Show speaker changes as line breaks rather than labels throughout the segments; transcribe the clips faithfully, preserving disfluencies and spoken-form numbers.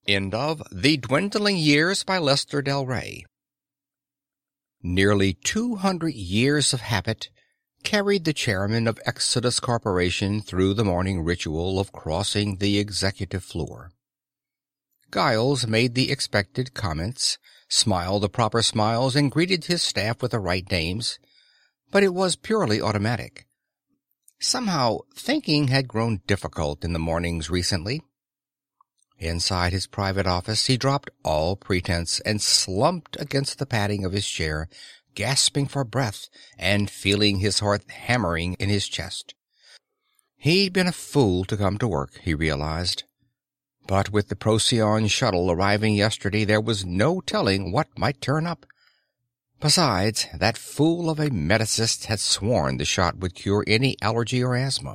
End of The Dwindling Years by Lester Del Rey. Nearly two hundred years of habit carried the chairman of Exodus Corporation through the morning ritual of crossing the executive floor. Giles made the expected comments, smiled the proper smiles, and greeted his staff with the right names, but it was purely automatic. Somehow, thinking had grown difficult in the mornings recently. Inside his private office, he dropped all pretense and slumped against the padding of his chair, gasping for breath and feeling his heart hammering in his chest. He'd been a fool to come to work, he realized. But with the Procyon shuttle arriving yesterday, there was no telling what might turn up. Besides, that fool of a medicist had sworn the shot would cure any allergy or asthma.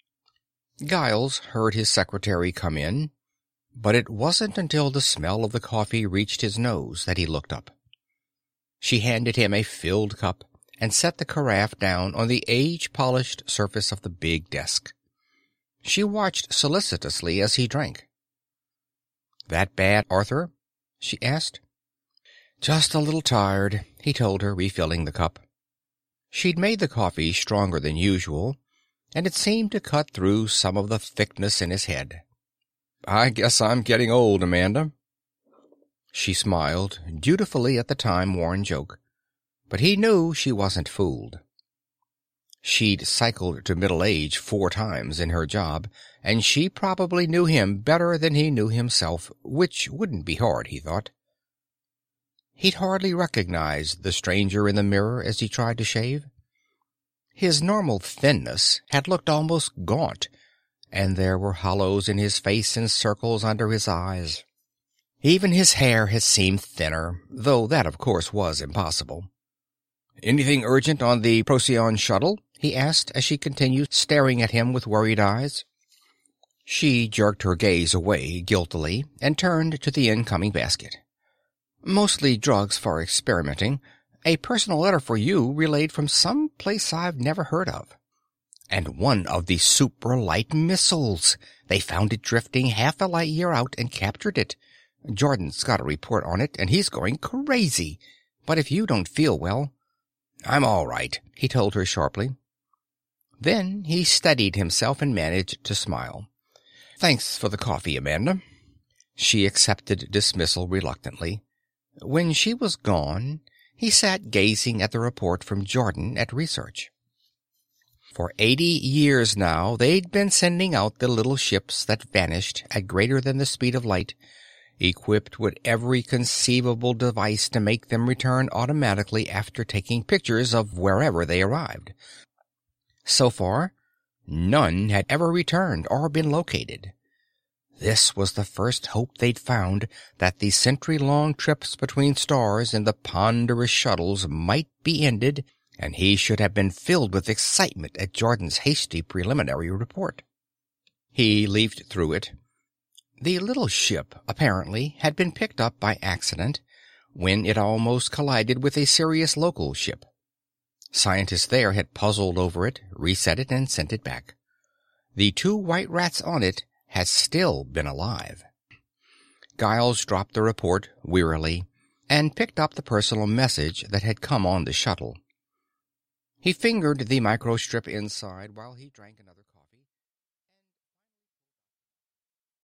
Giles heard his secretary come in, but it wasn't until the smell of the coffee reached his nose that he looked up. She handed him a filled cup and set the carafe down on the age-polished surface of the big desk. She watched solicitously as he drank. "That bad, Arthur?" she asked. "Just a little tired," he told her, refilling the cup. She'd made the coffee stronger than usual, and it seemed to cut through some of the thickness in his head. "I guess I'm getting old, Amanda." She smiled dutifully at the time-worn joke, but he knew she wasn't fooled. She'd cycled to middle age four times in her job, and she probably knew him better than he knew himself, which wouldn't be hard, he thought. He'd hardly recognized the stranger in the mirror as he tried to shave. His normal thinness had looked almost gaunt, and there were hollows in his face and circles under his eyes. Even his hair had seemed thinner, though that, of course, was impossible. "Anything urgent on the Procyon shuttle?" he asked as she continued staring at him with worried eyes. She jerked her gaze away guiltily and turned to the incoming basket. "Mostly drugs for experimenting. A personal letter for you relayed from some place I've never heard of. And one of the super-light missiles. They found it drifting half a light year out and captured it. Jordan's got a report on it, and he's going crazy. But if you don't feel well—" "I'm all right," he told her sharply. Then he steadied himself and managed to smile. "Thanks for the coffee, Amanda." She accepted dismissal reluctantly. When she was gone, he sat gazing at the report from Jordan at research. For eighty years now, they'd been sending out the little ships that vanished at greater than the speed of light, equipped with every conceivable device to make them return automatically after taking pictures of wherever they arrived. So far, none had ever returned or been located. This was the first hope they'd found that the century-long trips between stars in the ponderous shuttles might be ended, and he should have been filled with excitement at Jordan's hasty preliminary report. He leafed through it. The little ship, apparently, had been picked up by accident when it almost collided with a Sirius local ship. Scientists there had puzzled over it, reset it, and sent it back. The two white rats on it had still been alive. Giles dropped the report wearily and picked up the personal message that had come on the shuttle. He fingered the microstrip inside while he drank another coffee.